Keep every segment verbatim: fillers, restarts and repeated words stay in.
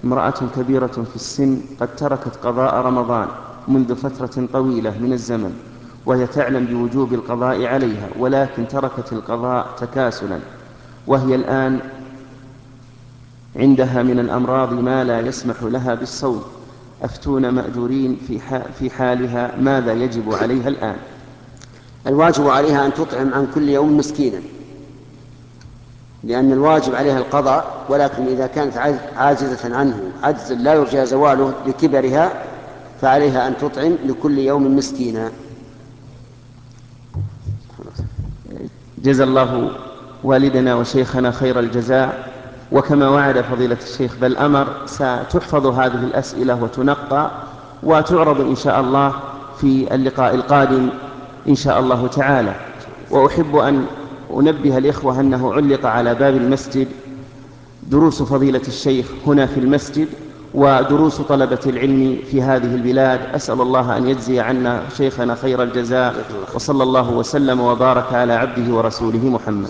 امرأة كبيرة في السن قد تركت قضاء رمضان منذ فترة طويلة من الزمن، وهي تعلم بوجوب القضاء عليها، ولكن تركت القضاء تكاسلا، وهي الآن عندها من الأمراض ما لا يسمح لها بالصوم. أفتون مأجورين في حالها، ماذا يجب عليها الآن؟ الواجب عليها أن تطعم عن كل يوم مسكينا، لأن الواجب عليها القضاء، ولكن إذا كانت عاجزة عنه عجزا لا يرجى زواله لكبرها فعليها أن تطعم لكل يوم مسكينا. جزا الله والدنا وشيخنا خير الجزاء، وكما وعد فضيلة الشيخ بل أمر ستحفظ هذه الأسئلة وتنقى وتعرض إن شاء الله في اللقاء القادم إن شاء الله تعالى. وأحب أن أنبه الإخوة أنه علق على باب المسجد دروس فضيلة الشيخ هنا في المسجد ودروس طلبة العلم في هذه البلاد. أسأل الله أن يجزي عنا شيخنا خير الجزاء، وصلى الله وسلم وبارك على عبده ورسوله محمد.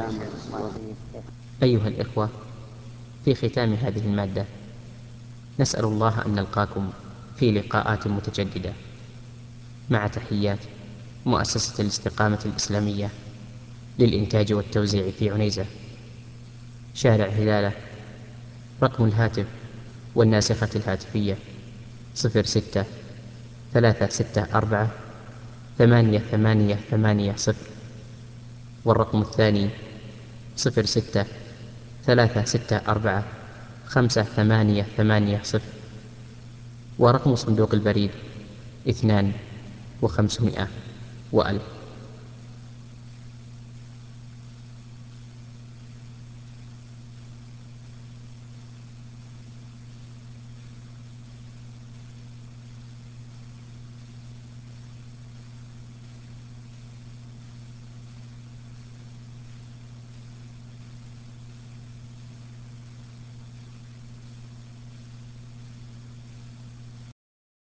أيها الإخوة، في ختام هذه المادة نسأل الله أن نلقاكم في لقاءات متجددة، مع تحيات مؤسسة الاستقامة الإسلامية للإنتاج والتوزيع في عنيزة، شارع هلالة. رقم الهاتف والناسخة الهاتفية صفر ستة ثلاثة ستة أربعة ثمانية ثمانية ثمانية صفر، والرقم الثاني صفر ستة ثلاثة ستة أربعة خمسة ثمانية ثمانية صفر، ورقم صندوق البريد اثنان وخمسمائة وألف.